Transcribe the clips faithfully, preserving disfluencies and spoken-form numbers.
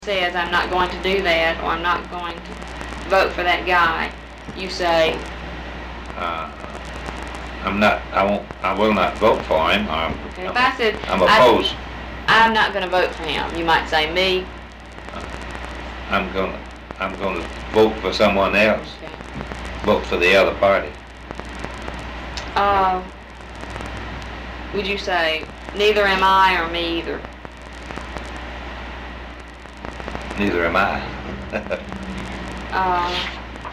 says, I'm not going to do that, or I'm not going to vote for that guy, you say, Uh, I'm not, I won't, I will not vote for him. I'm, okay, I'm, if I said, I'm opposed. I, I'm not going to vote for him, you might say, me. I'm gonna, I'm gonna vote for someone else. Okay. Vote for the other party. Uh, would you say, neither am I or me either? Neither am I. Uh,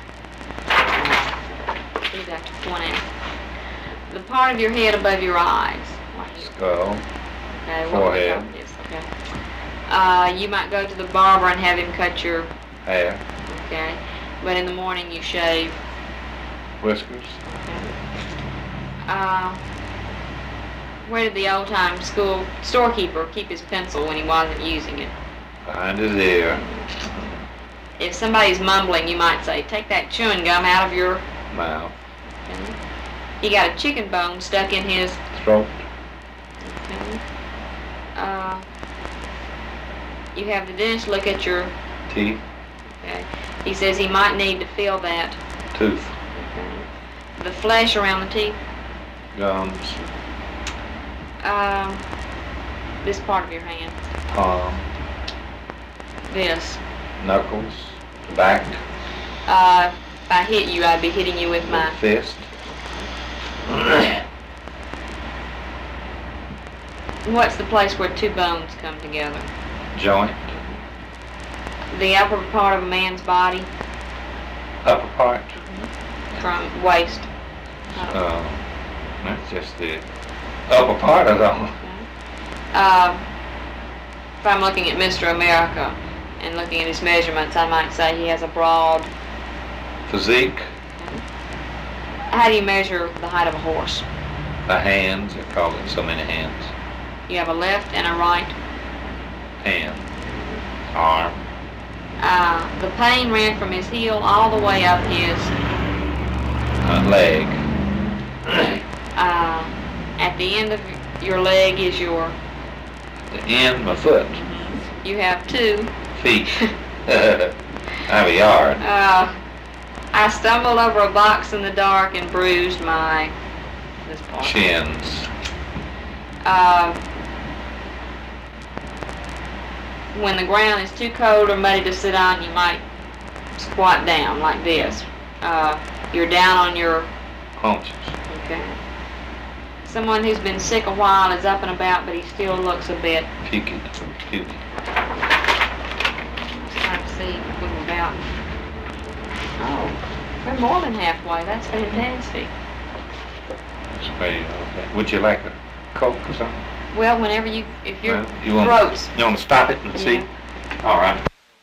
you have to point out the part of your head above your eyes. Like here. Skull. Okay, what Forehead. we call this, okay. Uh, you might go to the barber and have him cut your Hair. okay, but in the morning you shave. Whiskers. Okay. Uh, where did the old-time school storekeeper keep his pencil when he wasn't using it? Behind his ear. If somebody's mumbling, you might say, take that chewing gum out of your Mouth. okay. He got a chicken bone stuck in his Throat. okay. Uh, you have the dentist look at your Teeth. okay. He says he might need to feel that Tooth. okay. The flesh around the teeth. Gums. Um, this part of your hand. Palm. This. Knuckles. Back. Uh, if I hit you, I'd be hitting you with my Fist. what's the place where two bones come together? Joint. The upper part of a man's body Upper part. from waist. Uh, that's just the upper part of the Uh, if I'm looking at Mister America and looking at his measurements, I might say he has a broad. physique. How do you measure the height of a horse? The hands. They call it so many hands. You have a left and a right. Hand. Arm. Uh, the pain ran from his heel all the way up his. Uh, leg. Uh, at the end of your leg is your. The end, my foot. You have two. Feet. I have a yard. Uh, I stumbled over a box in the dark and bruised my this part. Chins. Uh, when the ground is too cold or muddy to sit on, you might squat down like this. Uh, you're down on your Haunches. okay. Someone who's been sick a while is up and about, but he still looks a bit. Peaky. Puky. Let's try to see if we're about. Oh, we're more than halfway. That's fantastic. Okay. Okay. Would you like a Coke or something? Well, whenever you, if your Well, you want, throat's you want to stop it and see? Yeah. All right.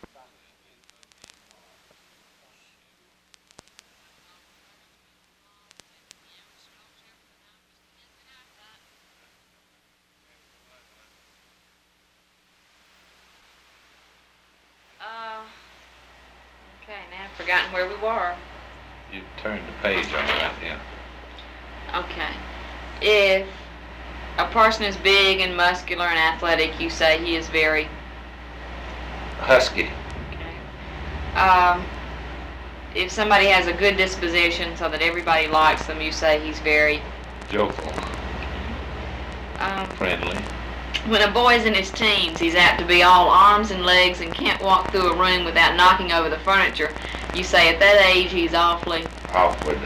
Uh, okay, now I've forgotten where we were. You turned the page on right here. Okay. If a person is big and muscular and athletic, you say he is very. Husky. Okay. Um, if somebody has a good disposition so that everybody likes them, you say he's very. Jovial. Um, Friendly. when a boy's in his teens, he's apt to be all arms and legs and can't walk through a room without knocking over the furniture. You say at that age he's awfully. Awkward.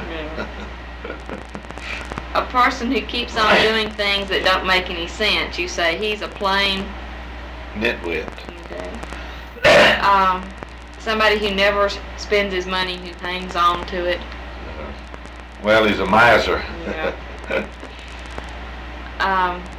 A person who keeps on doing things that don't make any sense, you say he's a plain. Nitwit. Okay. Um, somebody who never s- spends his money, who hangs on to it. Well, he's a miser. Yeah. Um,